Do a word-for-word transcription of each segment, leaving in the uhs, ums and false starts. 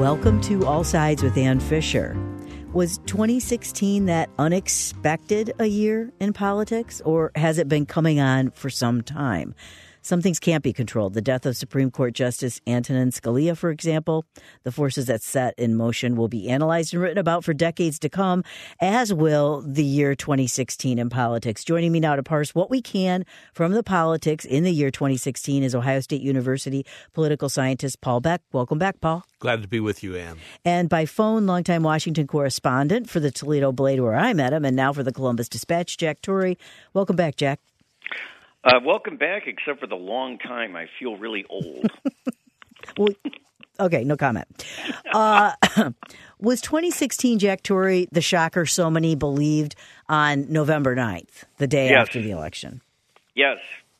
Welcome to All Sides with Ann Fisher. Was twenty sixteen that unexpected a year in politics, or has it been coming on for some time? Some things can't be controlled. The death of Supreme Court Justice Antonin Scalia, for example. The forces that set in motion will be analyzed and written about for decades to come, as will the year twenty sixteen in politics. Joining me now to parse what we can from the politics in the year twenty sixteen is Ohio State University political scientist Paul Beck. Welcome back, Paul. Glad to be with you, Ann. And by phone, longtime Washington correspondent for the Toledo Blade, where I met him, and now for the Columbus Dispatch, Jack Torrey. Welcome back, Jack. Uh, welcome back, except for the long time. I feel really old. well, okay, no comment. Uh, was twenty sixteen, Jack Torrey, the shocker so many believed on November ninth, the day yes. after the election? Yes.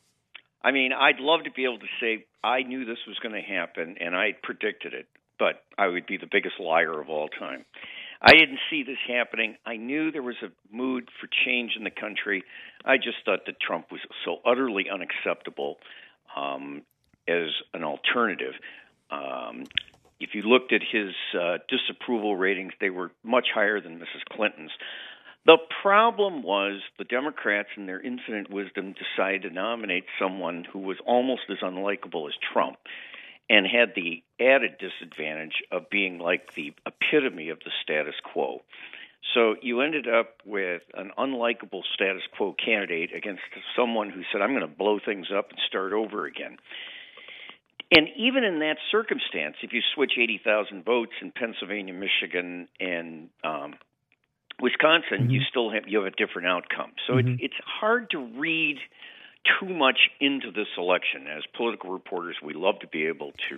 I mean, I'd love to be able to say I knew this was going to happen, and I predicted it, but I would be the biggest liar of all time. I didn't see this happening. I knew there was a mood for change in the country. I just thought that Trump was so utterly unacceptable um, as an alternative. Um, if you looked at his uh, disapproval ratings, they were much higher than Missus Clinton's. The problem was the Democrats, in their infinite wisdom, decided to nominate someone who was almost as unlikable as Trump, and had the added disadvantage of being like the epitome of the status quo. So you ended up with an unlikable status quo candidate against someone who said, I'm going to blow things up and start over again. And even in that circumstance, if you switch eighty thousand votes in Pennsylvania, Michigan, and um, Wisconsin, mm-hmm. you still have you have a different outcome. So mm-hmm. it's it's hard to read too much into this election. As political reporters, we love to be able to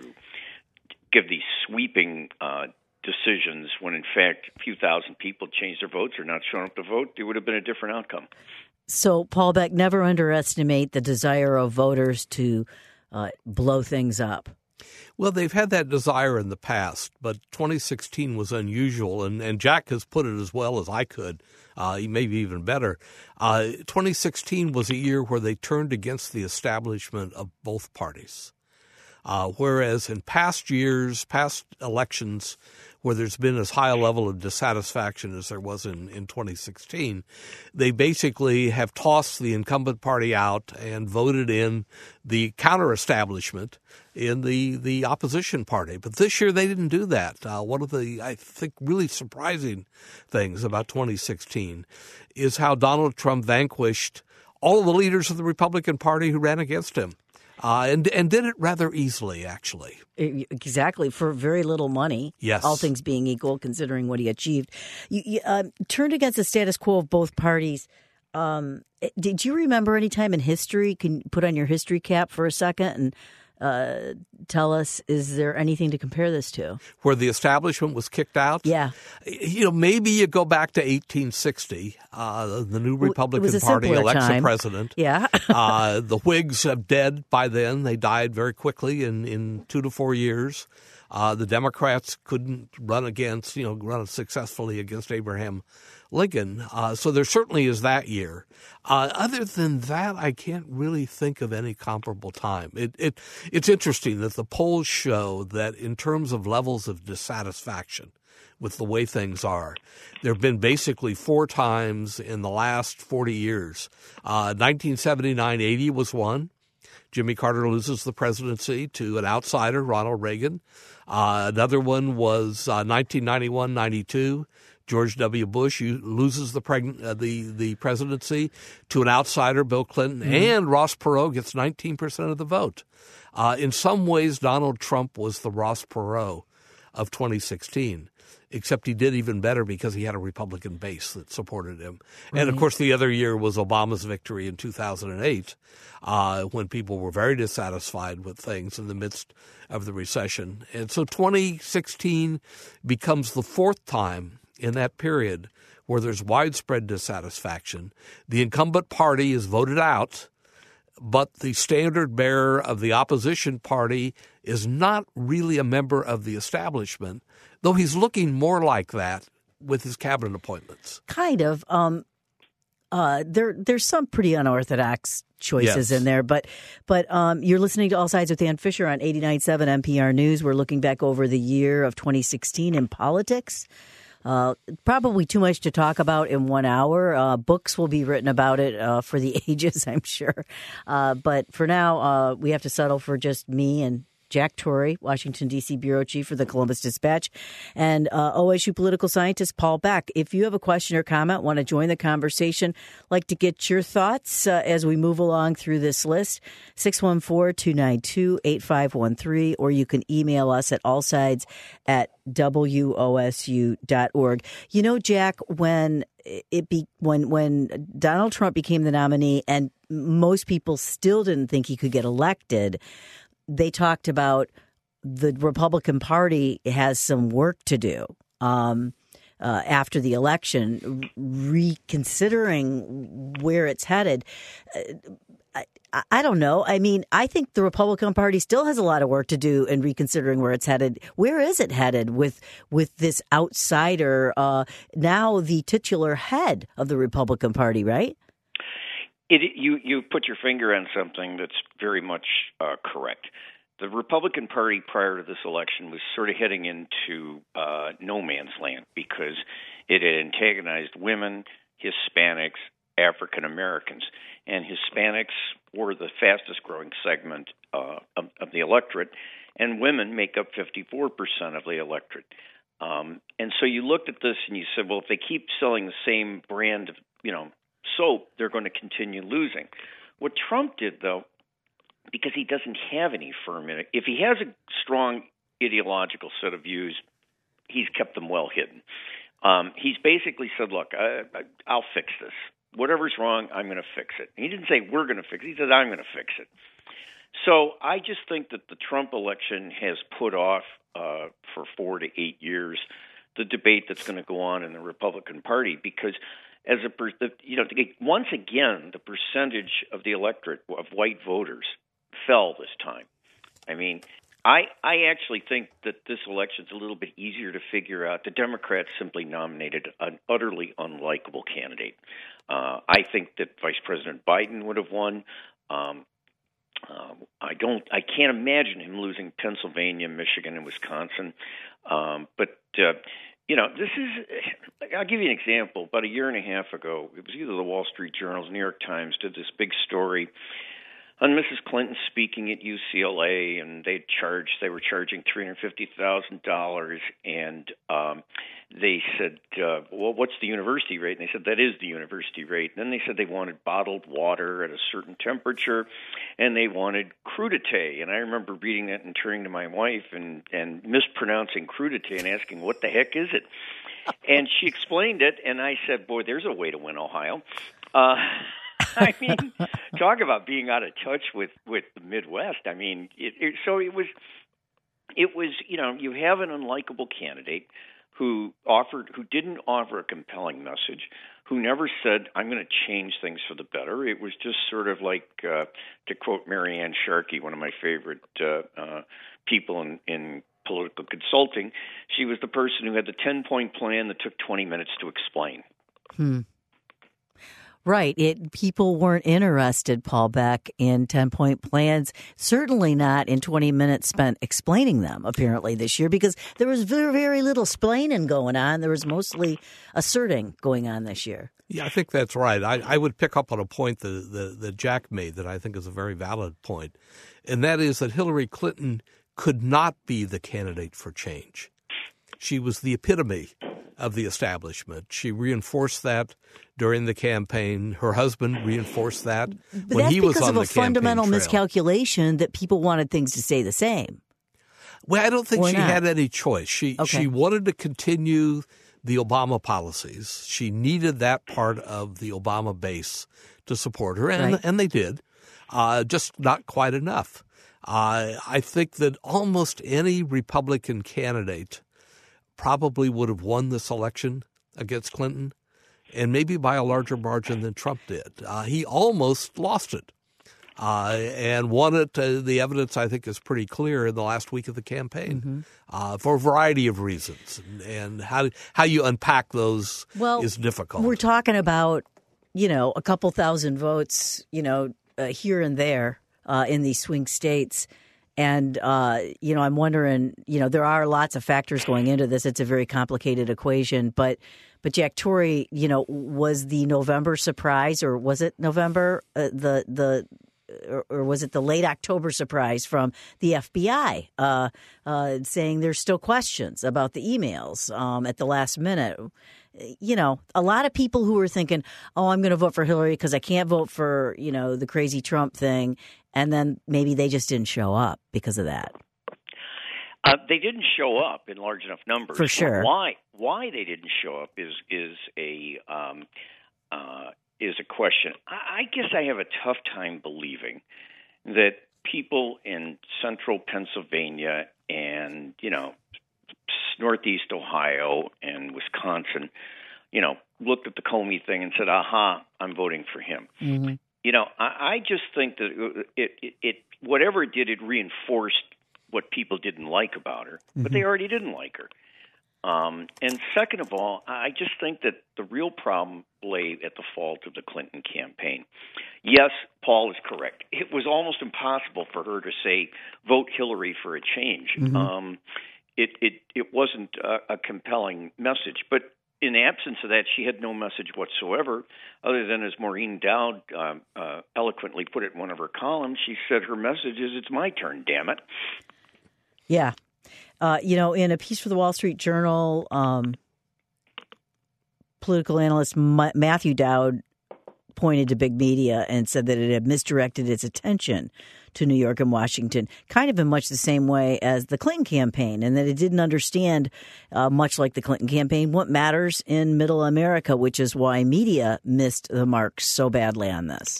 give these sweeping uh, decisions when, in fact, a few thousand people changed their votes or not shown up to vote. There would have been a different outcome. So, Paul Beck, never underestimate the desire of voters to uh, blow things up. Well, they've had that desire in the past, but twenty sixteen was unusual, and, and Jack has put it as well as I could, uh, maybe even better. Uh, twenty sixteen was a year where they turned against the establishment of both parties, uh, whereas in past years, past elections, where there's been as high a level of dissatisfaction as there was in, in twenty sixteen, they basically have tossed the incumbent party out and voted in the counter-establishment in the, the opposition party. But this year they didn't do that. Uh, one of the, I think, really surprising things about twenty sixteen is how Donald Trump vanquished all of the leaders of the Republican Party who ran against him. Uh, and and did it rather easily, actually. Exactly, for very little money. Yes. All things being equal, considering what he achieved. You, you uh, turned against the status quo of both parties. Um, did you remember any time in history? Can you put on your history cap for a second and uh, tell us, is there anything to compare this to? Where the establishment was kicked out? Yeah. You know, maybe you go back to eighteen sixty. Uh, the new Republican Party elects time. a president. Yeah. uh, the Whigs are dead by then. They died very quickly in, in two to four years. Uh, the Democrats couldn't run against, you know, run successfully against Abraham Lincoln. Uh, so there certainly is that year. Uh, other than that, I can't really think of any comparable time. It, it, it's interesting that the polls show that in terms of levels of dissatisfaction with the way things are, there have been basically four times in the last forty years. Uh, nineteen seventy-nine eighty was one. Jimmy Carter loses the presidency to an outsider, Ronald Reagan. Uh, another one was uh, nineteen ninety-one ninety-two. George W. Bush loses the, preg- uh, the the presidency to an outsider, Bill Clinton, mm-hmm. and Ross Perot gets nineteen percent of the vote. Uh, in some ways, Donald Trump was the Ross Perot of twenty sixteen, except he did even better because he had a Republican base that supported him. Right. And, of course, the other year was Obama's victory in two thousand eight, uh, when people were very dissatisfied with things in the midst of the recession. And so twenty sixteen becomes the fourth time in that period where there's widespread dissatisfaction. The incumbent party is voted out, but the standard bearer of the opposition party is not really a member of the establishment, though he's looking more like that with his cabinet appointments. Kind of. Um, uh, there there's some pretty unorthodox choices Yes. in there, but but um, you're listening to All Sides with Ann Fisher on eighty-nine point seven N P R News. We're looking back over the year of twenty sixteen in politics. Uh, probably too much to talk about in one hour. Uh, books will be written about it uh, for the ages, I'm sure. Uh, but for now, uh, we have to settle for just me and Jack Torrey, Washington, D C bureau chief for the Columbus Dispatch, and uh, O S U political scientist Paul Beck. If you have a question or comment, want to join the conversation, like to get your thoughts uh, as we move along through this list, six one four, two nine two, eight five one three, or you can email us at allsides at W O S U dot org. You know, Jack, when it be when when Donald Trump became the nominee and most people still didn't think he could get elected, they talked about the Republican Party has some work to do um, uh, after the election, reconsidering where it's headed. Uh, I, I don't know. I mean, I think the Republican Party still has a lot of work to do in reconsidering where it's headed. Where is it headed with with this outsider, uh, now the titular head of the Republican Party, right? It, you you put your finger on something that's very much uh, correct. The Republican Party prior to this election was sort of heading into uh, no man's land because it had antagonized women, Hispanics, African Americans, and Hispanics were the fastest growing segment uh, of, of the electorate, and women make up fifty-four percent of the electorate. Um, and so you looked at this and you said, well, if they keep selling the same brand of, you know, soap, they're going to continue losing. What Trump did, though, because he doesn't have any firm in it, if he has a strong ideological set of views, he's kept them well hidden. Um, he's basically said, look, I, I, I'll fix this. Whatever's wrong, I'm going to fix it. And he didn't say we're going to fix it. He said I'm going to fix it. So I just think that the Trump election has put off uh, for four to eight years the debate that's going to go on in the Republican Party because as a per, you know, once again, the percentage of the electorate of white voters fell this time. I mean, I I actually think that this election is a little bit easier to figure out. The Democrats simply nominated an utterly unlikable candidate. Uh, I think that Vice President Biden would have won. Um, uh, I don't. I can't imagine him losing Pennsylvania, Michigan, and Wisconsin. Um, but uh, You know, this is, I'll give you an example. About a year and a half ago, it was either the Wall Street Journal or New York Times did this big story on Missus Clinton speaking at U C L A, and they charged, they were charging three hundred fifty thousand dollars, and um, they said, uh, well, what's the university rate? And they said, that is the university rate. And then they said they wanted bottled water at a certain temperature, and they wanted crudité. And I remember reading that and turning to my wife and, and mispronouncing crudité and asking, what the heck is it? And she explained it, and I said, boy, there's a way to win Ohio. Uh I mean, talk about being out of touch with, with the Midwest. I mean, it, it, so it was, it was, you know, you have an unlikable candidate who offered, who didn't offer a compelling message, who never said, I'm going to change things for the better. It was just sort of like, uh, to quote Marianne Sharkey, one of my favorite uh, uh, people in, in political consulting, she was the person who had the ten-point plan that took twenty minutes to explain. Hmm. Right. It people weren't interested, Paul Beck, in ten-point plans, certainly not in twenty minutes spent explaining them, apparently, this year, because there was very, very little splaining going on. There was mostly asserting going on this year. Yeah, I think that's right. I, I would pick up on a point that, that, that Jack made that I think is a very valid point, and that is that Hillary Clinton could not be the candidate for change. She was the epitome of the establishment. She reinforced that during the campaign. Her husband reinforced that but when he was on the campaign trail. That's because of a fundamental miscalculation that people wanted things to stay the same. Well, I don't think or she not. had any choice. She okay. she wanted to continue the Obama policies. She needed that part of the Obama base to support her, and right. and they did, uh, just not quite enough. Uh, I think that almost any Republican candidate probably would have won this election against Clinton, and maybe by a larger margin than Trump did. Uh, he almost lost it, uh, and won it. Uh, the evidence, I think, is pretty clear in the last week of the campaign, mm-hmm. uh, for a variety of reasons. And, and how how you unpack those well, is difficult. We're talking about you know, a couple thousand votes, you know, uh, here and there uh, in these swing states. And, uh, you know, I'm wondering, you know, there are lots of factors going into this. It's a very complicated equation. But, but Jack Tory, you know, was the November surprise, or was it November, uh, the, the, or, or was it the late October surprise from the F B I uh, uh, saying there's still questions about the emails um, at the last minute? You know, a lot of people who were thinking, oh, I'm going to vote for Hillary because I can't vote for, you know, the crazy Trump thing. And then maybe they just didn't show up because of that. Uh, they didn't show up in large enough numbers. For sure. Why why they didn't show up is is a um, uh, is a question. I, I guess I have a tough time believing that people in central Pennsylvania and, you know, Northeast Ohio and Wisconsin, you know, looked at the Comey thing and said, aha, I'm voting for him. Mm-hmm. You know, I, I just think that it, it, it, whatever it did, it reinforced what people didn't like about her, mm-hmm. but they already didn't like her. Um, and second of all, I just think that the real problem lay at the fault of the Clinton campaign. Yes, Paul is correct. It was almost impossible for her to say, vote Hillary for a change. Mm-hmm. Um, it, it, it wasn't a, a compelling message. But in the absence of that, she had no message whatsoever, other than, as Maureen Dowd uh, uh, eloquently put it in one of her columns, she said her message is, it's my turn, damn it. Yeah. Uh, you know, in a piece for the Wall Street Journal, um, political analyst Ma- Matthew Dowd pointed to big media and said that it had misdirected its attention to New York and Washington, kind of in much the same way as the Clinton campaign, and that it didn't understand, uh, much like the Clinton campaign, what matters in middle America, which is why media missed the mark so badly on this.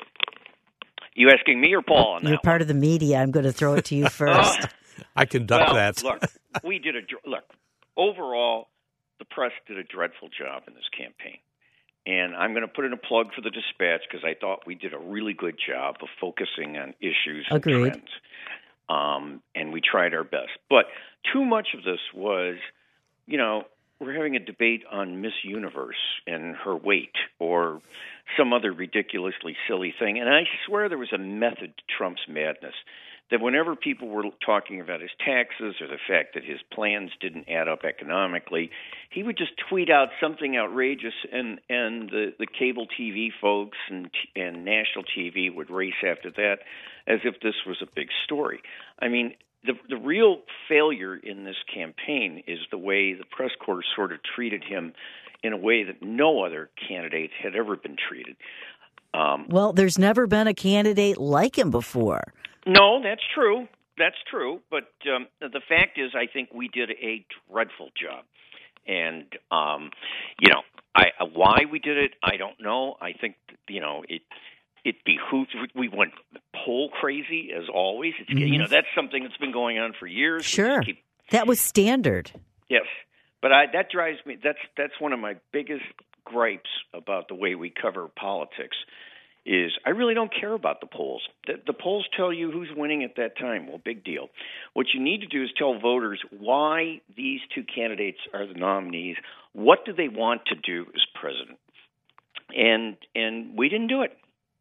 You asking me or Paul on that? You're part one? of the media. I'm going to throw it to you first. I conduct well, that. Look, we did a look. Overall, the press did a dreadful job in this campaign. And I'm going to put in a plug for the Dispatch because I thought we did a really good job of focusing on issues and Agreed. trends. Um, and we tried our best. But too much of this was, you know, we're having a debate on Miss Universe and her weight or some other ridiculously silly thing. And I swear there was a method to Trump's madness. That whenever people were talking about his taxes or the fact that his plans didn't add up economically, he would just tweet out something outrageous, and, and the, the cable T V folks and, and national T V would race after that as if this was a big story. I mean, the, the real failure in this campaign is the way the press corps sort of treated him in a way that no other candidate had ever been treated. Um, well, there's never been a candidate like him before. No, that's true. That's true. But um, the fact is, I think we did a dreadful job. And, um, you know, I, uh, why we did it, I don't know. I think, you know, it it behooves. We went poll crazy, as always. It's, mm-hmm. You know, that's something that's been going on for years. Sure. Keep... That was standard. Yes. But I, that drives me, that's that's one of my biggest gripes about the way we cover politics. Is I really don't care about the polls. The, the polls tell you who's winning at that time. Well, big deal. What you need to do is tell voters why these two candidates are the nominees. What do they want to do as president? And and we didn't do it.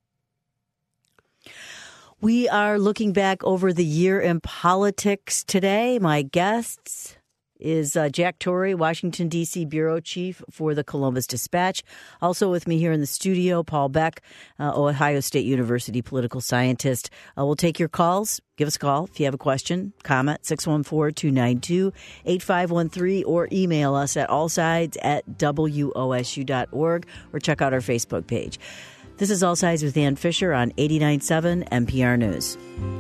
We are looking back over the year in politics today. My guests is uh, Jack Tory, Washington, D C bureau chief for the Columbus Dispatch. Also with me here in the studio, Paul Beck, uh, Ohio State University political scientist. Uh, we'll take your calls. Give us a call if you have a question, comment, six one four, two nine two, eight five one three, or email us at allsides at W O S U dot org, or check out our Facebook page. This is All Sides with Ann Fisher on eighty-nine point seven N P R News.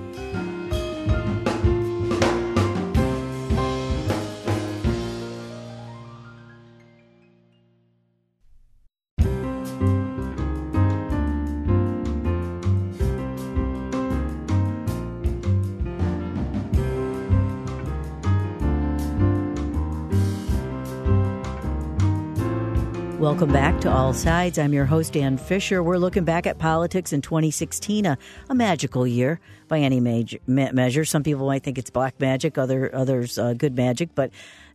Welcome back to All Sides. I'm your host, Ann Fisher. We're looking back at politics in twenty sixteen, a, a magical year by any major, me- measure. Some people might think it's black magic, other others uh, good magic. But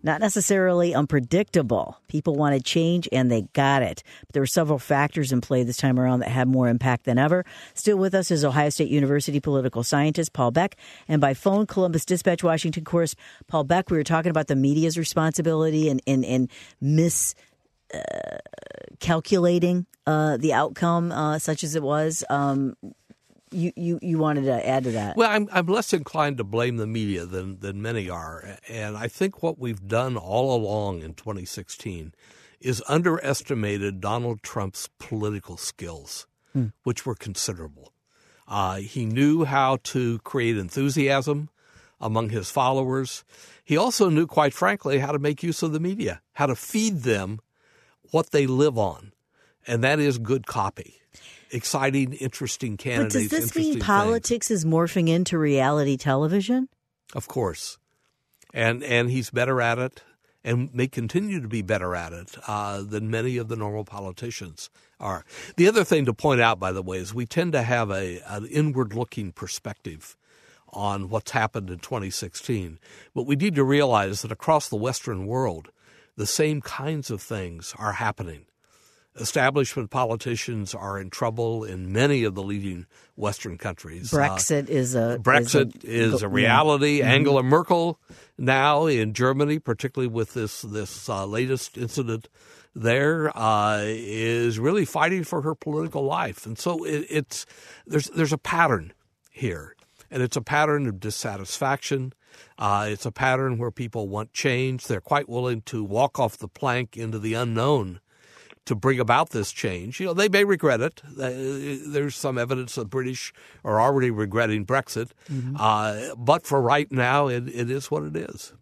not necessarily unpredictable. People wanted change, and they got it. But there were several factors in play this time around that had more impact than ever. Still with us is Ohio State University political scientist Paul Beck, and by phone, Columbus Dispatch Washington correspondent Paul Beck. We were talking about the media's responsibility and and, and mis uh, calculating uh, the outcome, uh, such as it was. Um, You, you you wanted to add to that. Well, I'm I'm less inclined to blame the media than, than many are. And I think what we've done all along in twenty sixteen is underestimated Donald Trump's political skills, hmm. which were considerable. Uh, he knew how to create enthusiasm among his followers. He also knew, quite frankly, how to make use of the media, how to feed them what they live on, and that is good copy. Exciting, interesting candidates. But does this mean politics things. is morphing into reality television? Of course. And and he's better at it and may continue to be better at it uh, than many of the normal politicians are. The other thing to point out, by the way, is we tend to have a an inward-looking perspective on what's happened in twenty sixteen. But we need to realize that across the Western world, the same kinds of things are happening. Establishment politicians are in trouble in many of the leading Western countries. Brexit uh, is a Brexit is a, is a reality. Mm-hmm. Angela Merkel now in Germany, particularly with this this uh, latest incident there, uh, is really fighting for her political life, and so it, it's there's there's a pattern here, and it's a pattern of dissatisfaction. Uh, it's a pattern where people want change. They're quite willing to walk off the plank into the unknown to bring about this change. You know, they may regret it. There's some evidence the British are already regretting Brexit. Mm-hmm. Uh, but for right now, it, it is what it is.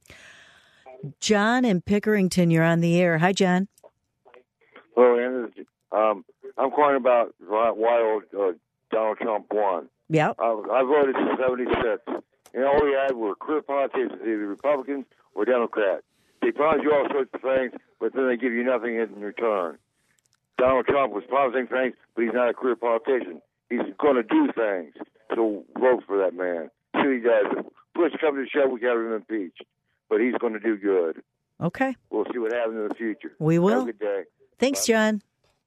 John in Pickerington, you're on the air. Hi, John. Hello, Ann. Um, I'm calling about why uh, Donald Trump won. Yeah. Uh, I voted in seventy-six, and all we had were career politicians, either Republicans or Democrats. They promise you all sorts of things, but then they give you nothing in return. Donald Trump was promising things, but he's not a career politician. He's going to do things, so vote for that man. See what he does. If push comes to shove, we got him impeached, but he's going to do good. Okay. We'll see what happens in the future. We will. Have a good day. Thanks, Bye. John.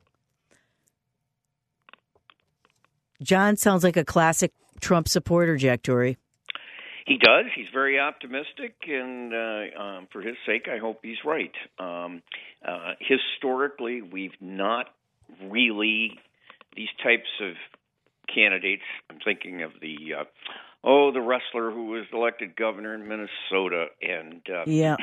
John sounds like a classic Trump supporter, Jack Torrey. He does. He's very optimistic, and uh, um, for his sake, I hope he's right. Um, uh, historically, we've not really, these types of candidates, I'm thinking of the, uh, oh, the wrestler who was elected governor in Minnesota. and uh, Yeah,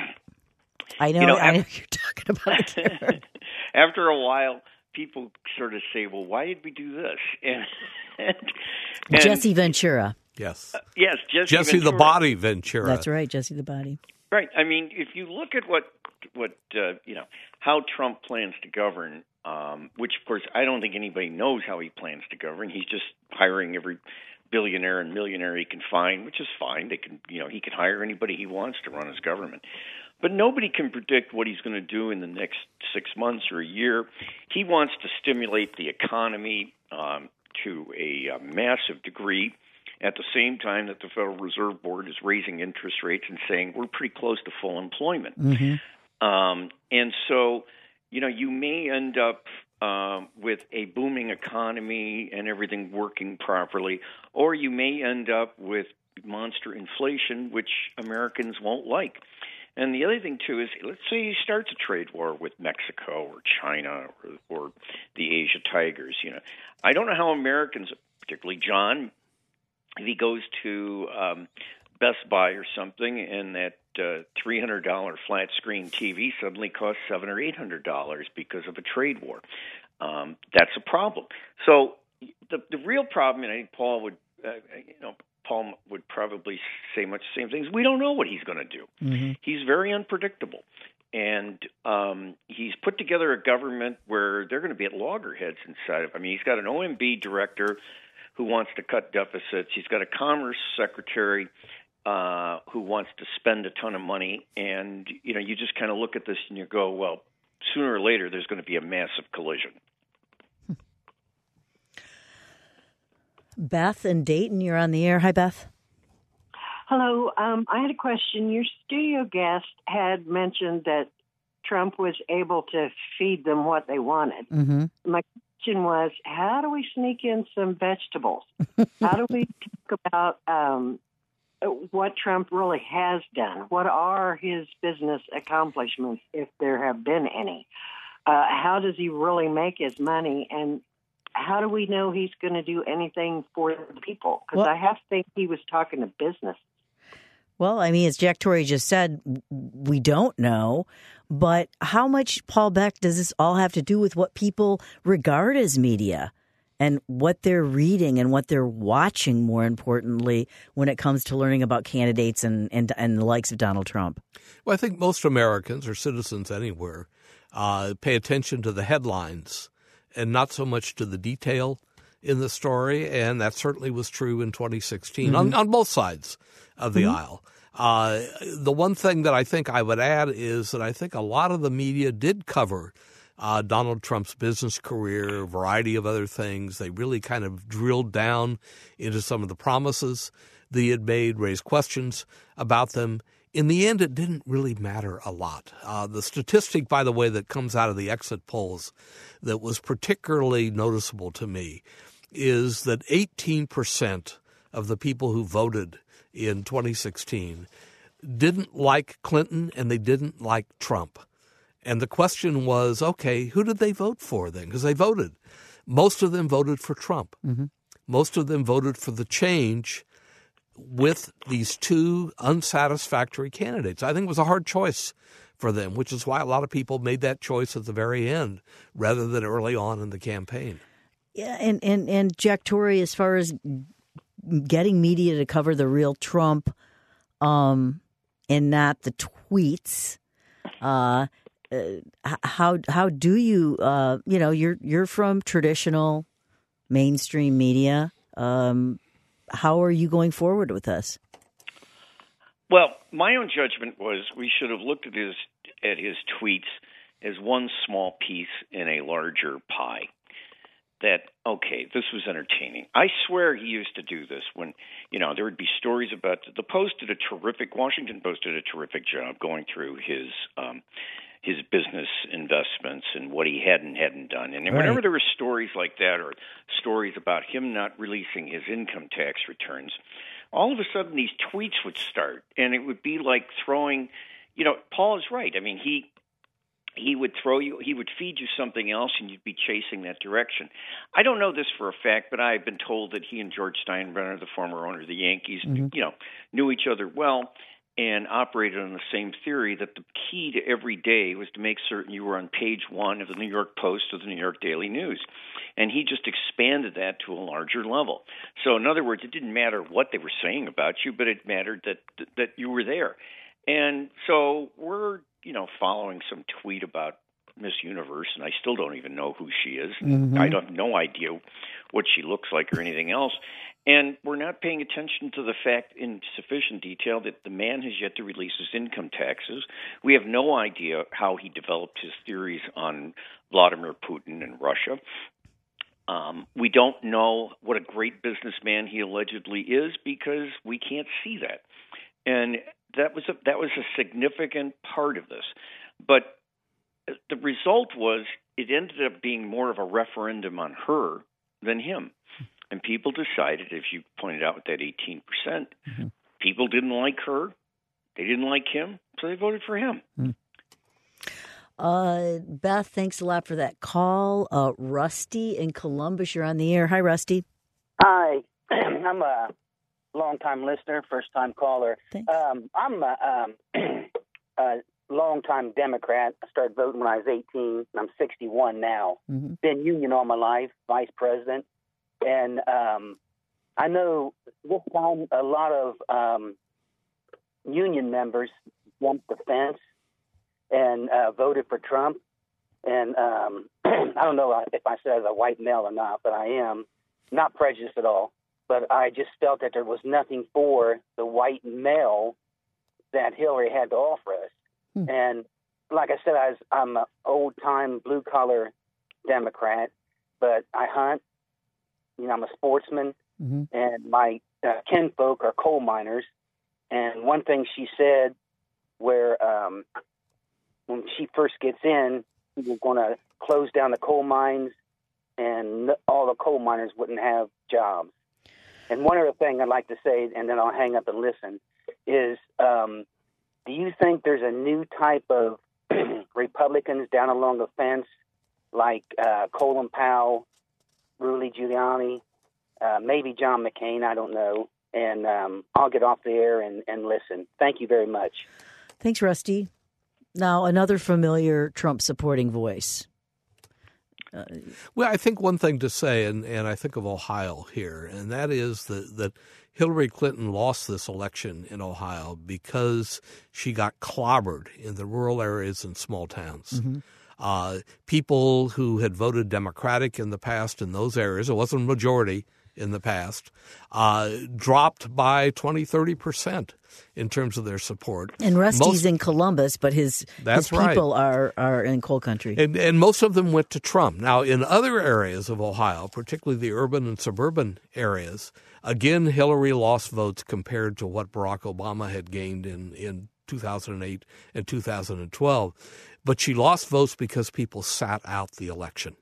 I know, you know I know after, you're talking about it. After a while, people sort of say, well, why did we do this? And, and, and Jesse Ventura. Yes. Uh, yes, Jesse, Jesse Ventura. the Body Ventura. That's right, Jesse the Body. Right. I mean, if you look at what what uh, you know, how Trump plans to govern, um, which of course I don't think anybody knows how he plans to govern. He's just hiring every billionaire and millionaire he can find, which is fine. They can, you know, he can hire anybody he wants to run his government. But nobody can predict what he's going to do in the next six months or a year. He wants to stimulate the economy um, to a, a massive degree, at the same time that the Federal Reserve Board is raising interest rates and saying we're pretty close to full employment. Mm-hmm. Um, and so, you know, you may end up um, with a booming economy and everything working properly, or you may end up with monster inflation, which Americans won't like. And the other thing, too, is let's say he starts a trade war with Mexico or China or, or the Asia Tigers. You know, I don't know how Americans, particularly John, if he goes to um, Best Buy or something and that uh, three hundred dollars flat screen T V suddenly costs seven hundred dollars or eight hundred dollars because of a trade war. Um, that's a problem. So the the real problem, and I think Paul would, uh, you know, Paul would probably say much the same things. We don't know what he's going to do. Mm-hmm. He's very unpredictable. And um, he's put together a government where they're going to be at loggerheads inside of. I mean, he's got an O M B director who wants to cut deficits. He's got a commerce secretary uh, who wants to spend a ton of money. And, you know, you just kind of look at this and you go, well, sooner or later there's going to be a massive collision. Beth in Dayton, you're on the air. Hi, Beth. Hello. Um, I had a question. Your studio guest had mentioned that Trump was able to feed them what they wanted. Mm-hmm. My question was, how do we sneak in some vegetables? How do we talk about um, what Trump really has done? What are his business accomplishments, if there have been any? Uh, how does he really make his money? And how do we know he's going to do anything for the people? Because Well, I have to think he was talking to business. Well, I mean, as Jack Torrey just said, we don't know. But how much, Paul Beck, does this all have to do with what people regard as media and what they're reading and what they're watching, more importantly, when it comes to learning about candidates and, and, and the likes of Donald Trump? Well, I think most Americans or citizens anywhere uh, pay attention to the headlines and not so much to the detail in the story. And that certainly was true in twenty sixteen mm-hmm. on, on both sides of the mm-hmm. aisle. Uh, the one thing that I think I would add is that I think a lot of the media did cover uh, Donald Trump's business career, a variety of other things. They really kind of drilled down into some of the promises that he had made, raised questions about them. In the end, it didn't really matter a lot. Uh, the statistic, by the way, that comes out of the exit polls that was particularly noticeable to me is that eighteen percent of the people who voted in twenty sixteen didn't like Clinton and they didn't like Trump. And the question was, okay, who did they vote for then? Because they voted. Most of them voted for Trump. Mm-hmm. Most of them voted for the change with these two unsatisfactory candidates. I think it was a hard choice for them, which is why a lot of people made that choice at the very end rather than early on in the campaign. Yeah, and, and, and Jack Torrey, as far as getting media to cover the real Trump um, and not the tweets, uh, uh, how how do you uh, you know you're you're from traditional mainstream media. Um, how are you going forward with this? Well, my own judgment was we should have looked at his at his tweets as one small piece in a larger pie. That, okay, this was entertaining. I swear he used to do this when, you know, there would be stories about, the Post did a terrific, Washington Post did a terrific job going through his um, his business investments and what he had and hadn't done. And whenever Right. there were stories like that or stories about him not releasing his income tax returns, all of a sudden these tweets would start. And it would be like throwing, you know, Paul is right. I mean, he... He would throw you, he would feed you something else, and you'd be chasing that direction. I don't know this for a fact, but I've been told that he and George Steinbrenner, the former owner of the Yankees, mm-hmm. you know, knew each other well and operated on the same theory that the key to every day was to make certain you were on page one of the New York Post or the New York Daily News. And he just expanded that to a larger level. So in other words, it didn't matter what they were saying about you, but it mattered that that you were there. And so we're, you know, following some tweet about Miss Universe, and I still don't even know who she is. Mm-hmm. I have no idea what she looks like or anything else. And we're not paying attention to the fact in sufficient detail that the man has yet to release his income taxes. We have no idea how he developed his theories on Vladimir Putin and Russia. Um, we don't know what a great businessman he allegedly is because we can't see that. And that was a, that was a significant part of this. But the result was it ended up being more of a referendum on her than him. And people decided, as you pointed out with that eighteen percent, mm-hmm. people didn't like her, they didn't like him, so they voted for him. Mm. Uh, Beth, thanks a lot for that call. Uh, Rusty in Columbus, you're on the air. Hi, Rusty. Hi. I'm a long-time listener, first-time caller. Um, I'm a, um, a long-time Democrat. I started voting when I was eighteen, and I'm sixty-one now. Mm-hmm. Been union all my life, vice president. And um, I know this time a lot of um, union members jumped the fence and uh, voted for Trump. And um, I don't know if I said as a white male or not, but I am not prejudiced at all. But I just felt that there was nothing for the white male that Hillary had to offer us. Hmm. And like I said, I was, I'm an old-time blue-collar Democrat, but I hunt. You know, I'm a sportsman, mm-hmm. and my uh, kinfolk are coal miners. And one thing she said, where um, when she first gets in, we're going to close down the coal mines, and all the coal miners wouldn't have jobs. And one other thing I'd like to say, and then I'll hang up and listen, is um, do you think there's a new type of Republicans down along the fence, like uh, Colin Powell, Rudy Giuliani, uh, maybe John McCain, I don't know. And um, I'll get off the air and, and listen. Thank you very much. Thanks, Rusty. Now, another familiar Trump-supporting voice. Uh, well, I think one thing to say, and, and I think of Ohio here, and that is that, that Hillary Clinton lost this election in Ohio because she got clobbered in the rural areas and small towns. Mm-hmm. Uh, people who had voted Democratic in the past in those areas, it wasn't a majority in the past, uh, dropped by twenty, thirty percent in terms of their support. And Rusty's most, in Columbus, but his, his people right. are, are in coal country. And, and most of them went to Trump. Now, in other areas of Ohio, particularly the urban and suburban areas, again, Hillary lost votes compared to what Barack Obama had gained in, in two thousand eight and two thousand twelve. But she lost votes because people sat out the election.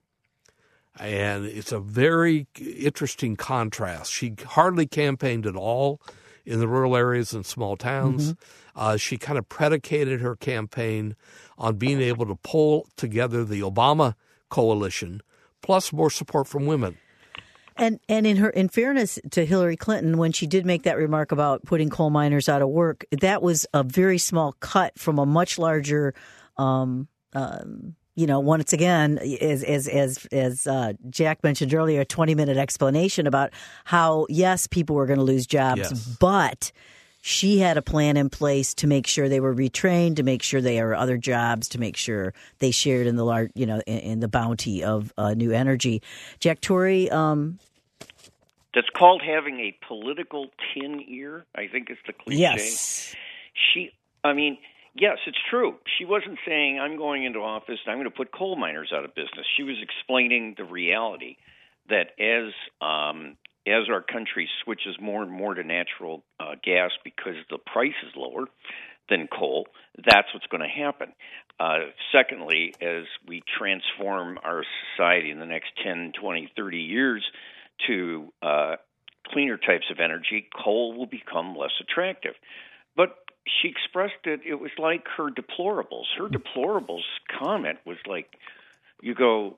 And it's a very interesting contrast. She hardly campaigned at all in the rural areas and small towns. Mm-hmm. Uh, she kind of predicated her campaign on being able to pull together the Obama coalition, plus more support from women. And and in her in fairness to Hillary Clinton, when she did make that remark about putting coal miners out of work, that was a very small cut from a much larger um, um you know, once again, as as as as uh, Jack mentioned earlier, a twenty minute explanation about how, yes, people were going to lose jobs, yes. but she had a plan in place to make sure they were retrained, to make sure they had other jobs, to make sure they shared in the large, you know, in, in the bounty of uh, new energy. Jack Torrey. Um, That's called having a political tin ear, I think is the cliche. Yes. She, I mean. Yes, it's true. She wasn't saying, I'm going into office and I'm going to put coal miners out of business. She was explaining the reality that as um, as our country switches more and more to natural uh, gas because the price is lower than coal, that's what's going to happen. Uh, secondly, as we transform our society in the next ten, twenty, thirty years to uh, cleaner types of energy, coal will become less attractive. But she expressed it, it was like her deplorables. Her deplorables comment was like, you go,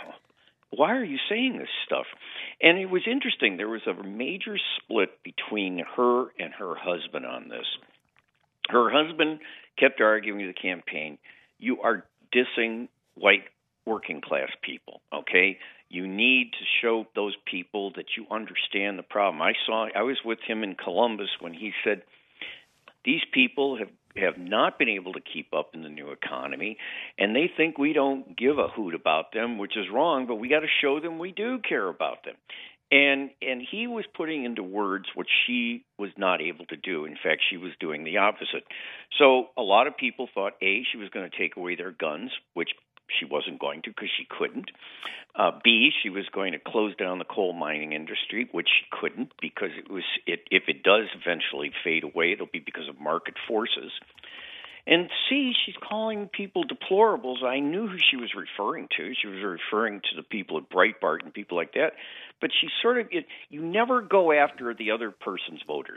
why are you saying this stuff? And it was interesting. There was a major split between her and her husband on this. Her husband kept arguing to the campaign, you are dissing white working class people, okay? You need to show those people that you understand the problem. I saw, I was with him in Columbus when he said, these people have, have not been able to keep up in the new economy, and they think we don't give a hoot about them, which is wrong, but we got to show them we do care about them. And and he was putting into words what she was not able to do. In fact, she was doing the opposite. So a lot of people thought, A, she was going to take away their guns, which she wasn't going to because she couldn't. Uh, B, she was going to close down the coal mining industry, which she couldn't because it was. It, if it does eventually fade away, it'll be because of market forces. And C, she's calling people deplorables. I knew who she was referring to. She was referring to the people at Breitbart and people like that. But she sort of, it, you never go after the other person's voters.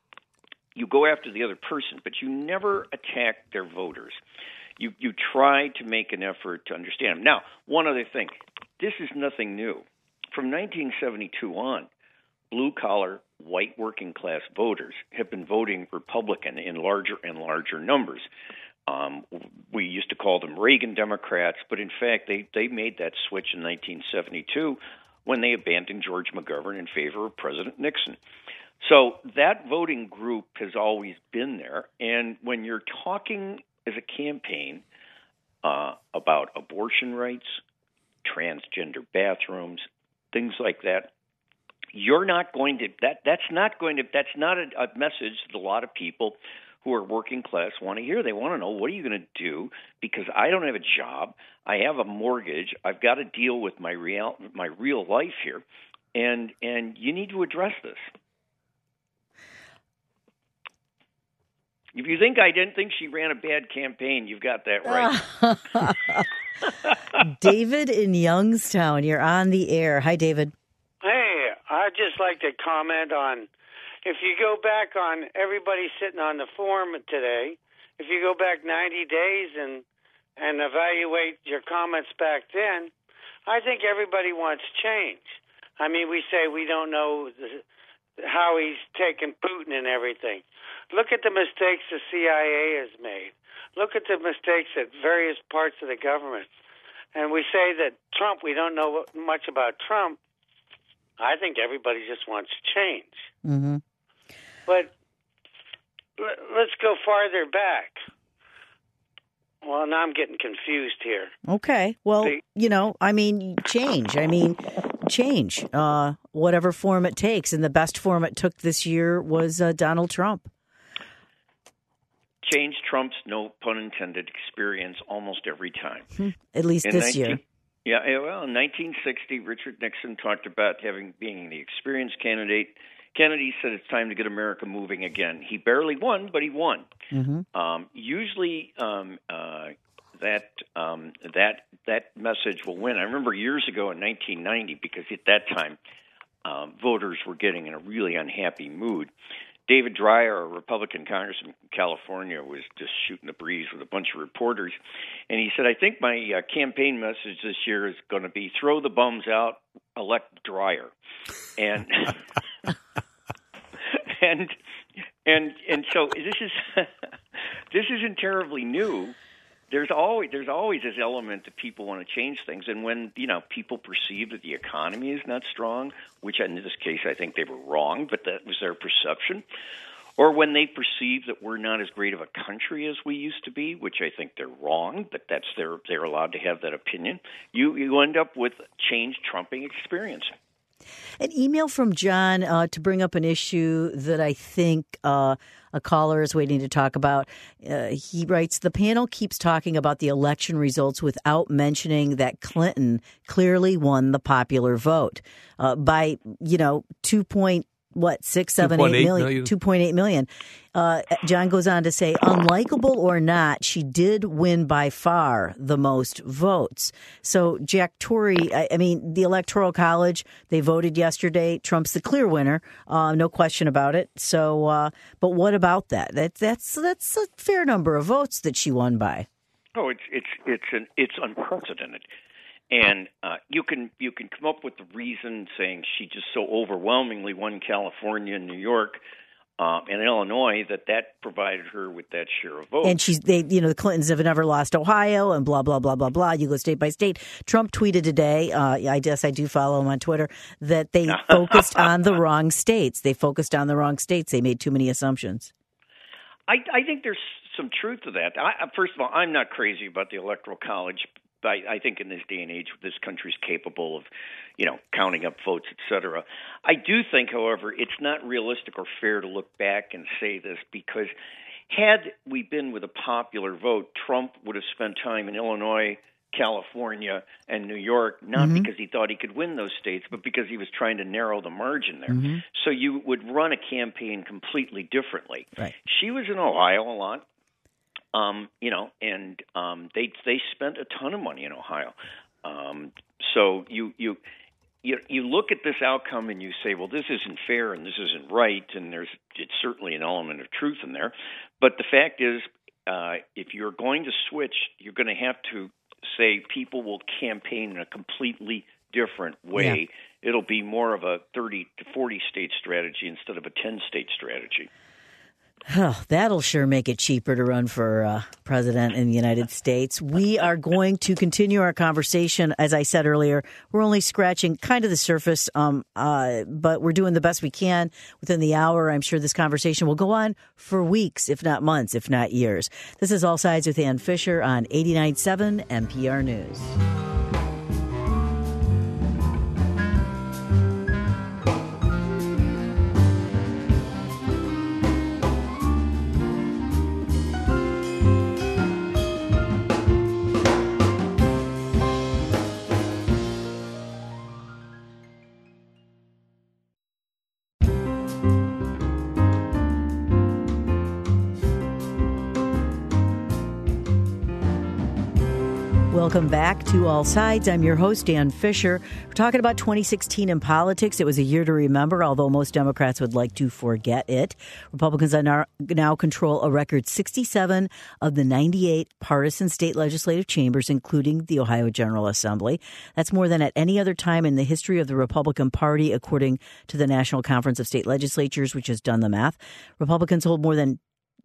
You go after the other person, but you never attack their voters. You you try to make an effort to understand them. Now, one other thing. This is nothing new. From nineteen seventy-two on, blue-collar, white working-class voters have been voting Republican in larger and larger numbers. Um, we used to call them Reagan Democrats, but in fact, they, they made that switch in nineteen seventy-two when they abandoned George McGovern in favor of President Nixon. So that voting group has always been there, and when you're talking as a campaign uh, about abortion rights, transgender bathrooms, things like that, you're not going to that that's not going to that's not a, a message that a lot of people who are working class want to hear. They want to know, what are you going to do? Because I don't have a job, I have a mortgage, I've got to deal with my real my real life here, and and you need to address this. If you think I didn't think she ran a bad campaign, you've got that right. David in Youngstown, you're on the air. Hi, David. Hey, I'd just like to comment on, if you go back on everybody sitting on the forum today, if you go back ninety days and and evaluate your comments back then, I think everybody wants change. I mean, we say we don't know the, how he's taken Putin and everything. Look at the mistakes the C I A has made. Look at the mistakes at various parts of the government. And we say that Trump, we don't know much about Trump. I think everybody just wants change. Mm-hmm. But let's go farther back. Well, now I'm getting confused here. Okay. Well, the, you know, I mean, change. I mean, change. Uh, whatever form it takes. And the best form it took this year was uh, Donald Trump. Change trumps, no pun intended, experience almost every time. At least in this 19, year. Yeah, well, in nineteen sixty, Richard Nixon talked about having being the experienced candidate. Kennedy said it's time to get America moving again. He barely won, but he won. Mm-hmm. Um, usually, um, uh, that um, that that message will win. I remember years ago in nineteen ninety, because at that time um, voters were getting in a really unhappy mood. David Dreyer, a Republican congressman from California, was just shooting the breeze with a bunch of reporters. And he said, I think my uh, campaign message this year is going to be throw the bums out, elect Dreyer. And and and and so this is this isn't terribly new. There's always there's always this element that people want to change things, and when you know people perceive that the economy is not strong, which in this case I think they were wrong, but that was their perception, or when they perceive that we're not as great of a country as we used to be, which I think they're wrong, but that's their they're allowed to have that opinion. You you end up with change trumping experience. An email from John uh, to bring up an issue that I think uh, a caller is waiting to talk about. Uh, he writes, the panel keeps talking about the election results without mentioning that Clinton clearly won the popular vote uh, by, you know, two point what, six, seven, eight million, million. two point eight million. Uh, John goes on to say, unlikable or not, she did win by far the most votes. So Jack Tory, I, I mean, the Electoral College, they voted yesterday. Trump's the clear winner, uh, no question about it. So, uh, but what about that? That that's that's a fair number of votes that she won by. Oh, it's it's it's an it's unprecedented. And uh, you can you can come up with the reason saying she just so overwhelmingly won California and New York uh, and Illinois that that provided her with that share of votes. And she's they you know the Clintons have never lost Ohio and blah blah blah blah blah. You go state by state. Trump tweeted today. Uh, I guess I do follow him on Twitter that they focused on the wrong states. They focused on the wrong states. They made too many assumptions. I, I think there's some truth to that. I, first of all, I'm not crazy about the Electoral College. I, I think in this day and age, this country's capable of, you know, counting up votes, et cetera. I do think, however, it's not realistic or fair to look back and say this, because had we been with a popular vote, Trump would have spent time in Illinois, California, and New York, not mm-hmm. because he thought he could win those states, but because he was trying to narrow the margin there. Mm-hmm. So you would run a campaign completely differently. Right. She was in Ohio a lot. Um, you know, and um, they they spent a ton of money in Ohio. Um, so you you you you look at this outcome and you say, well, this isn't fair and this isn't right, and there's it's certainly an element of truth in there. But the fact is, uh, if you're going to switch, you're going to have to say people will campaign in a completely different way. Yeah. It'll be more of a thirty to forty state strategy instead of a ten state strategy. Oh, that'll sure make it cheaper to run for uh, president in the United States. We are going to continue our conversation. As I said earlier, we're only scratching kind of the surface, um, uh, but we're doing the best we can within the hour. I'm sure this conversation will go on for weeks, if not months, if not years. This is All Sides with Ann Fisher on eighty-nine point seven N P R News. Welcome back to All Sides. I'm your host, Dan Fisher. We're talking about twenty sixteen in politics. It was a year to remember, although most Democrats would like to forget it. Republicans are now control a record sixty-seven of the ninety-eight partisan state legislative chambers, including the Ohio General Assembly. That's more than at any other time in the history of the Republican Party, according to the National Conference of State Legislatures, which has done the math. Republicans hold more than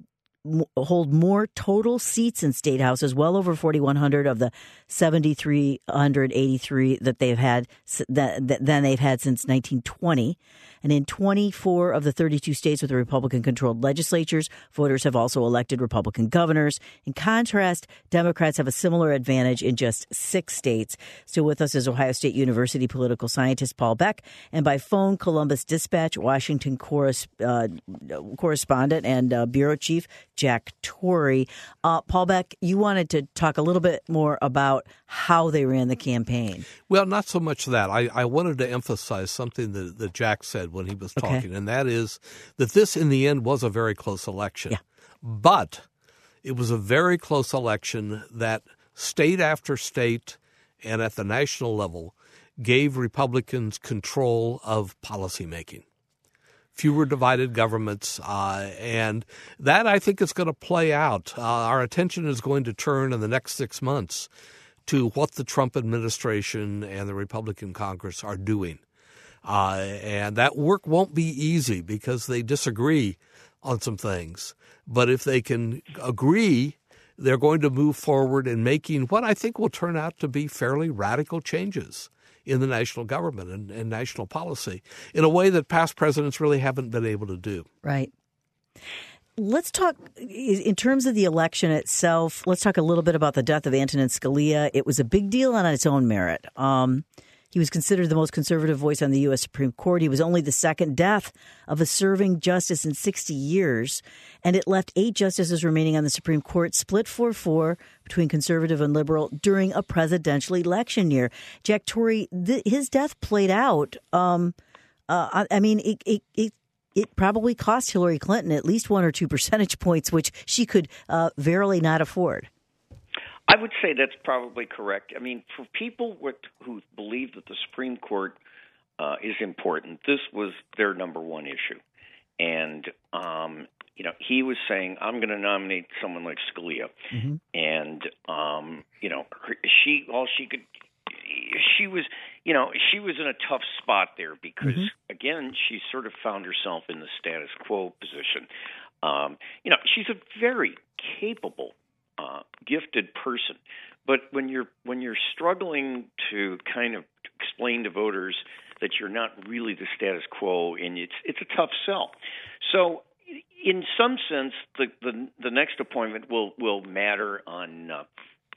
hold more total seats in state houses, well over forty-one hundred of the seven thousand three hundred eighty-three that they've had that, that than they've had since nineteen twenty. And in twenty-four of the thirty-two states with Republican-controlled legislatures, voters have also elected Republican governors. In contrast, Democrats have a similar advantage in just six states. Still with us is Ohio State University political scientist Paul Beck, and by phone, Columbus Dispatch, Washington corres- uh, correspondent and uh, bureau chief Jack Torrey. Uh, Paul Beck, you wanted to talk a little bit more about how they ran the campaign. Well, not so much that. I, I wanted to emphasize something that, that Jack said when he was talking, okay. and that is that this, in the end, was a very close election. Yeah. But it was a very close election that state after state and at the national level gave Republicans control of policymaking. Fewer divided governments, uh, and that, I think, is going to play out. Uh, our attention is going to turn in the next six months to what the Trump administration and the Republican Congress are doing. Uh, and that work won't be easy because they disagree on some things. But if they can agree, they're going to move forward in making what I think will turn out to be fairly radical changes in the national government and, and national policy in a way that past presidents really haven't been able to do. Right. Let's talk, in terms of the election itself, let's talk a little bit about the death of Antonin Scalia. It was a big deal on its own merit. Um, he was considered the most conservative voice on the U S Supreme Court. He was only the second death of a serving justice in sixty years, and it left eight justices remaining on the Supreme Court, split four four between conservative and liberal during a presidential election year. Jack Torrey, th- his death played out. Um, uh, I, I mean, it, it, it It probably cost Hillary Clinton at least one or two percentage points, which she could uh, verily not afford. I would say that's probably correct. I mean, for people with, who believe that the Supreme Court uh, is important, this was their number one issue. And, um, you know, he was saying, I'm going to nominate someone like Scalia. Mm-hmm. And, um, you know, her, she all she could she was, you know, she was in a tough spot there because, mm-hmm. again, she sort of found herself in the status quo position. Um, you know, she's a very capable, uh, gifted person, but when you're when you're struggling to kind of explain to voters that you're not really the status quo, and it's it's a tough sell. So, in some sense, the the, the next appointment will will matter on. Uh,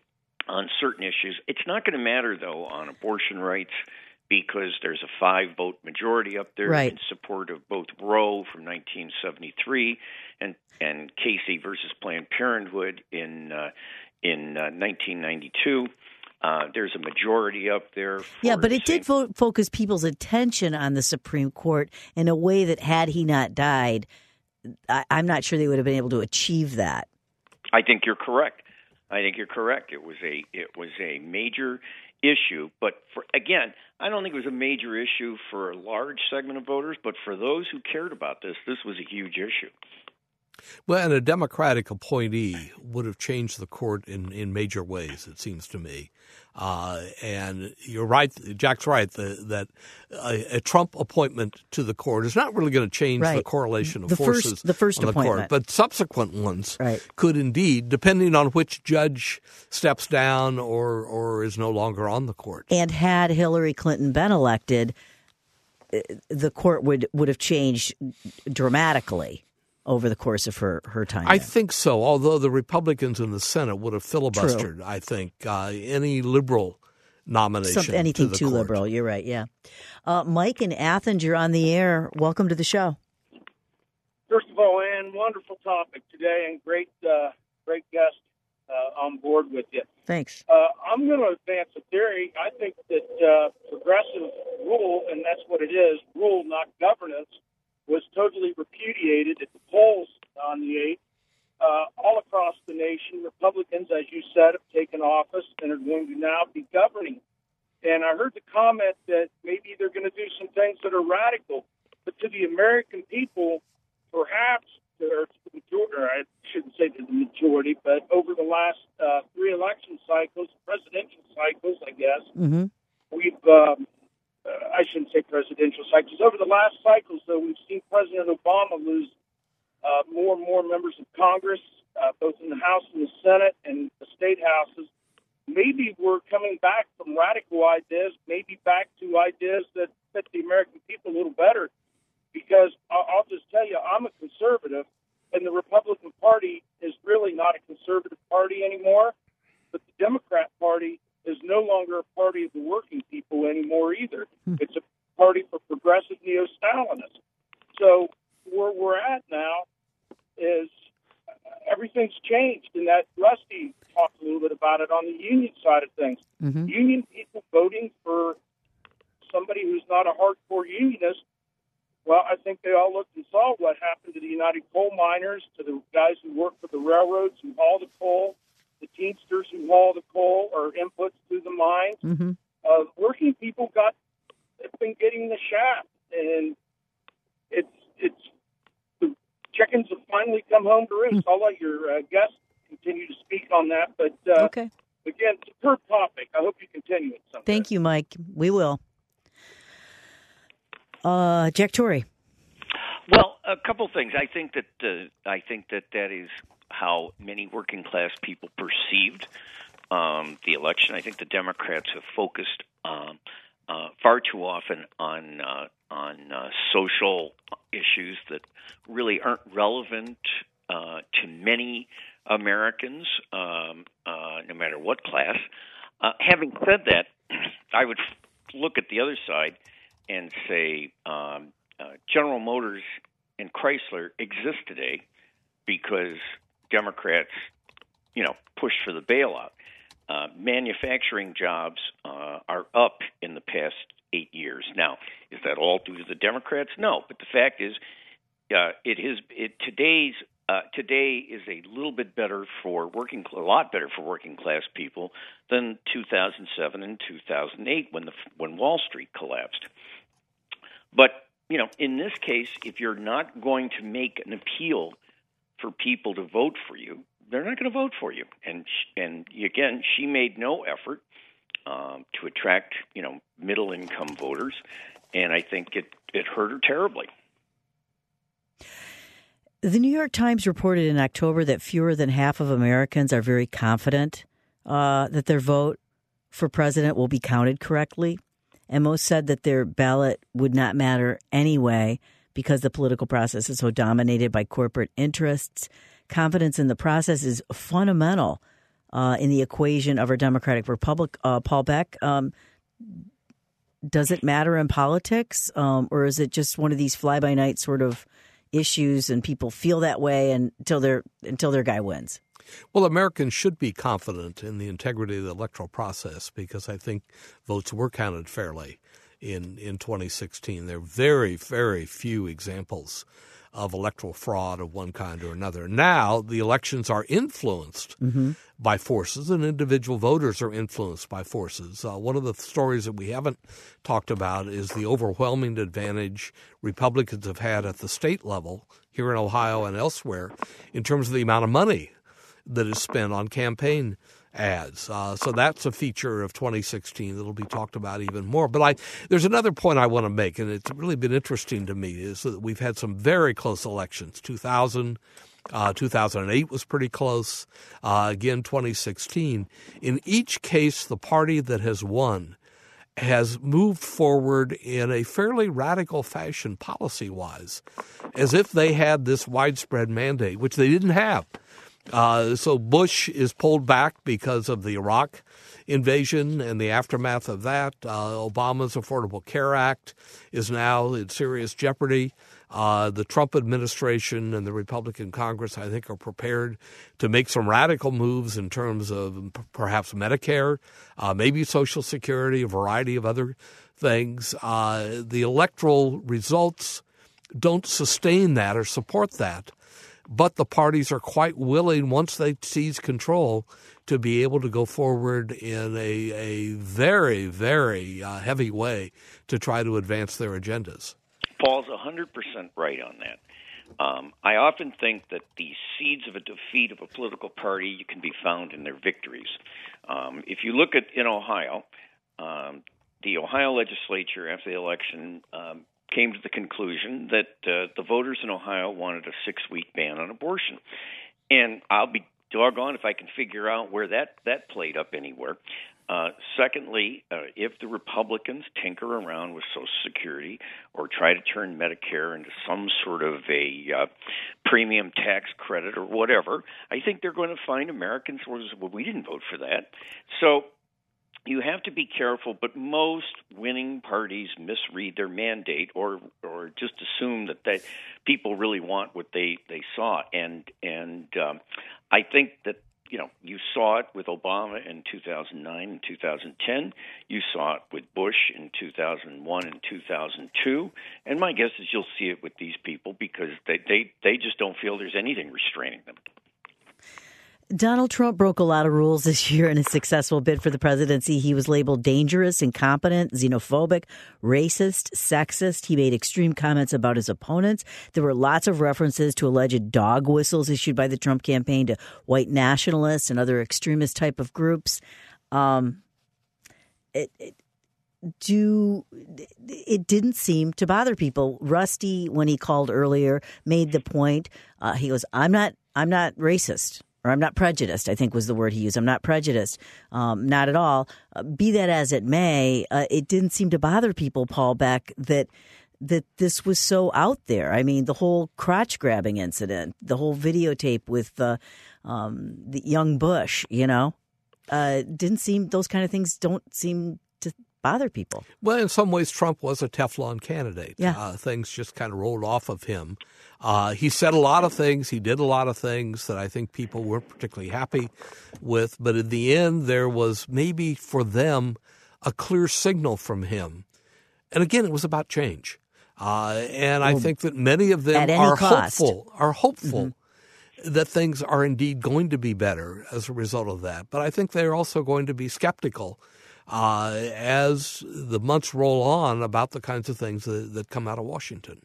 on certain issues. It's not going to matter, though, on abortion rights because there's a five-vote majority up there right. in support of both Roe from nineteen seventy-three and, and Casey versus Planned Parenthood in uh, in uh, nineteen ninety-two. Uh, there's a majority up there. For yeah, but it same- did fo- focus people's attention on the Supreme Court in a way that had he not died, I- I'm not sure they would have been able to achieve that. I think you're correct. I think you're correct. It was a it was a major issue, but for again, I don't think it was a major issue for a large segment of voters, but for those who cared about this, this was a huge issue. Well, and a Democratic appointee would have changed the court in, in major ways, it seems to me. Uh, and you're right, Jack's right, the, that a, a Trump appointment to the court is not really going to change right. the correlation of the forces first, the first on the appointment. court. But subsequent ones right. could indeed, depending on which judge steps down or, or is no longer on the court. And had Hillary Clinton been elected, the court would, would have changed dramatically over the course of her, her time. I there. think so, although the Republicans in the Senate would have filibustered, True. I think, uh, any liberal nomination. Something, anything to the too court. liberal. You're right, yeah. Uh, Mike in Athens, you're on the air. Welcome to the show. First of all, Ann, wonderful topic today and great uh, great guest uh, on board with you. Thanks. Uh, I'm going to advance a theory. I think that uh, progressive rule, and that's what it is, rule, not governance, was totally repudiated at the polls on the eighth, uh, all across the nation, Republicans, as you said, have taken office and are going to now be governing. And I heard the comment that maybe they're going to do some things that are radical. But to the American people, perhaps, or to the majority, or I shouldn't say to the majority, but over the last uh, three election cycles, presidential cycles, I guess, mm-hmm. we've, um, uh, I shouldn't say presidential cycles, over the last cycles, though, we've seen President Obama lose uh, more and more members of Congress, uh, both in the House and the Senate and the state houses. Maybe we're coming back from radical ideas, maybe back to ideas that fit the American people a little better. Because I'll just tell you, I'm a conservative, and the Republican Party is really not a conservative party anymore. But the Democrat Party is no longer a party of the working people anymore either. Hmm. It's a party for progressive neo-Stalinists. So where we're at now is everything's changed, and that Rusty talked a little bit about it on the union side of things. Mm-hmm. Union people voting for somebody who's not a hardcore unionist. Well, I think they all looked and saw what happened to the United Coal Miners, to the guys who work for the railroads who haul the coal, the Teamsters who haul the coal or inputs to the mines. Mm-hmm. Uh, working people got have been getting the shaft, and it's it's the chickens have finally come home to roost. Mm-hmm. I'll let your uh, guests continue to speak on that, but uh, okay. Again, superb topic. I hope you continue it sometime. Thank you, Mike. We will. Uh, Jack Torrey. Well, a couple things. I think that uh, I think that that is how many working class people perceived um, the election. I think the Democrats have focused um, uh, far too often on uh, on uh, social issues that really aren't relevant uh, to many Americans, um, uh, no matter what class. Uh, having said that, I would look at the other side and say um, uh, General Motors and Chrysler exist today because Democrats, you know, pushed for the bailout. Uh, manufacturing jobs uh, are up in the past eight years. Now, is that all due to the Democrats? No, but the fact is, uh, it is it today's uh, today is a little bit better for working, a lot better for working class people than two thousand seven and two thousand eight when the when Wall Street collapsed. But, you know, in this case, if you're not going to make an appeal for people to vote for you, they're not going to vote for you. And, and again, she made no effort um, to attract, you know, middle-income voters, and I think it, it hurt her terribly. The New York Times reported in October that fewer than half of Americans are very confident uh, that their vote for president will be counted correctly. And most said that their ballot would not matter anyway because the political process is so dominated by corporate interests. Confidence in the process is fundamental uh, in the equation of our democratic republic. Uh, Paul Beck, um, does it matter in politics, um, or is it just one of these fly-by-night sort of issues, and people feel that way and, until their until their guy wins? Well, Americans should be confident in the integrity of the electoral process because I think votes were counted fairly in, in twenty sixteen. There are very, very few examples of electoral fraud of one kind or another. Now, the elections are influenced mm-hmm. by forces, and individual voters are influenced by forces. Uh, one of the stories that we haven't talked about is the overwhelming advantage Republicans have had at the state level here in Ohio and elsewhere in terms of the amount of money that is spent on campaign ads. Uh, so that's a feature of twenty sixteen that will be talked about even more. But I, there's another point I want to make, and it's really been interesting to me, is that we've had some very close elections. two thousand, uh, two thousand eight was pretty close. Uh, again, twenty sixteen. In each case, the party that has won has moved forward in a fairly radical fashion policy-wise, as if they had this widespread mandate, which they didn't have. Uh, so Bush is pulled back because of the Iraq invasion and the aftermath of that. Uh, Obama's Affordable Care Act is now in serious jeopardy. Uh, the Trump administration and the Republican Congress, I think, are prepared to make some radical moves in terms of p- perhaps Medicare, uh, maybe Social Security, a variety of other things. Uh, the electoral results don't sustain that or support that. but the parties are quite willing, once they seize control, to be able to go forward in a, a very, very uh, heavy way to try to advance their agendas. Paul's one hundred percent right on that. Um, I often think that the seeds of a defeat of a political party can be found in their victories. Um, if you look at in Ohio, um, the Ohio legislature after the election um, came to the conclusion that uh, the voters in Ohio wanted a six-week ban on abortion. And I'll be doggone if I can figure out where that, that played up anywhere. Uh, secondly, uh, if the Republicans tinker around with Social Security or try to turn Medicare into some sort of a uh, premium tax credit or whatever, I think they're going to find Americans who say, well, we didn't vote for that. So you have to be careful, but most winning parties misread their mandate or or just assume that they, people really want what they, they saw. And, and um, I think that You know, you saw it with Obama in two thousand nine and two thousand ten. You saw it with Bush in two thousand one and two thousand two. And my guess is you'll see it with these people because they, they, they just don't feel there's anything restraining them. Donald Trump broke a lot of rules this year in his successful bid for the presidency. He was labeled dangerous, incompetent, xenophobic, racist, sexist. He made extreme comments about his opponents. There were lots of references to alleged dog whistles issued by the Trump campaign to white nationalists and other extremist type of groups. Um, it, it, do it didn't seem to bother people. Rusty, when he called earlier, made the point. Uh, he goes, "I'm not. I'm not racist." Or I'm not prejudiced, I think was the word he used. I'm not prejudiced. Um, not at all. Uh, be that as it may, uh, it didn't seem to bother people, Paul Beck, that that this was so out there. I mean, the whole crotch-grabbing incident, the whole videotape with the, um, the young Bush, you know, uh, didn't seem – those kind of things don't seem to bother people. Well, in some ways, Trump was a Teflon candidate. Yeah. Uh, things just kind of rolled off of him. Uh, he said a lot of things. He did a lot of things that I think people weren't particularly happy with. But in the end, there was maybe for them a clear signal from him. And again, it was about change. Uh, and I think that many of them are cost. hopeful, are hopeful Mm-hmm. that things are indeed going to be better as a result of that. But I think they're also going to be skeptical uh, as the months roll on about the kinds of things that, that come out of Washington.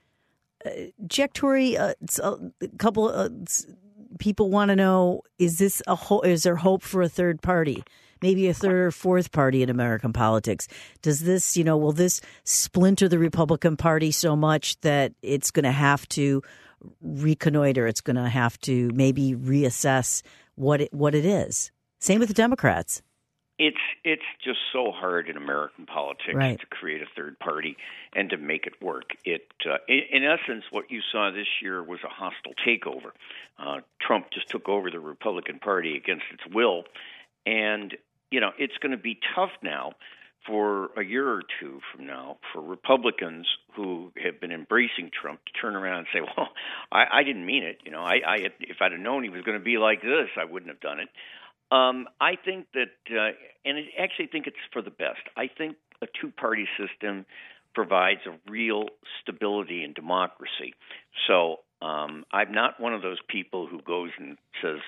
Uh, Jack Tory, uh, a couple uh, people want to know: Is this a ho- is there hope for a third party, maybe a third or fourth party in American politics? Does this, you know, will this splinter the Republican Party so much that it's going to have to reconnoiter? It's going to have to maybe reassess what it, what it is. Same with the Democrats. It's it's just so hard in American politics right. to create a third party and to make it work. It, uh, in, in essence, what you saw this year was a hostile takeover. Uh, Trump just took over the Republican Party against its will, and you know it's going to be tough now for a year or two from now for Republicans who have been embracing Trump to turn around and say, "Well, I, I didn't mean it. You know, I, I if I'd have known he was going to be like this, I wouldn't have done it." Um, I think that, uh, and I actually think it's for the best. I think a two-party system provides a real stability in democracy. So um, I'm not one of those people who goes and says,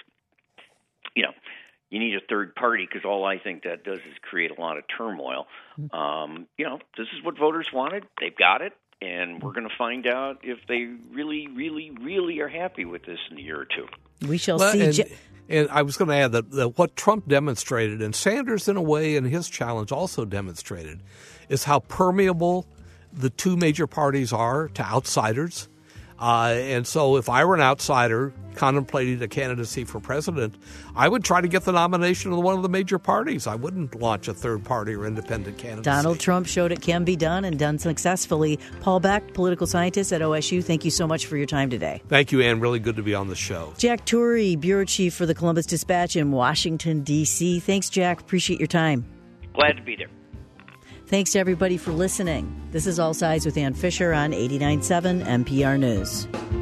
you know, you need a third party because all I think that does is create a lot of turmoil. Um, you know, this is what voters wanted. They've got it. And we're going to find out if they really, really, really are happy with this in a year or two. We shall well, see. And, Je- and I was going to add that, that what Trump demonstrated, and Sanders in a way in his challenge also demonstrated, is how permeable the two major parties are to outsiders. Uh, and so if I were an outsider contemplating a candidacy for president, I would try to get the nomination of one of the major parties. I wouldn't launch a third party or independent candidacy. Donald Trump showed it can be done and done successfully. Paul Beck, political scientist at O S U, thank you so much for your time today. Thank you, Ann. Really good to be on the show. Jack Tory, bureau chief for the Columbus Dispatch in Washington, D C Thanks, Jack. Appreciate your time. Glad to be there. Thanks to everybody for listening. This is All Sides with Ann Fisher on eighty-nine point seven N P R News.